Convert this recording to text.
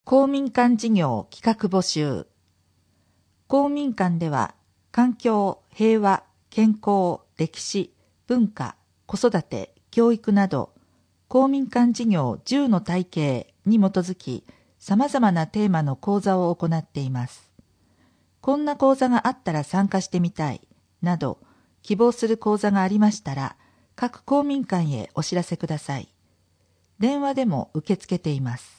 公民館事業企画募集。公民館では、環境、平和、健康、歴史、文化、子育て、教育など、公民館事業10の体系に基づき、様々なテーマの講座を行っています。こんな講座があったら参加してみたい、など、希望する講座がありましたら、各公民館へお知らせください。電話でも受け付けています。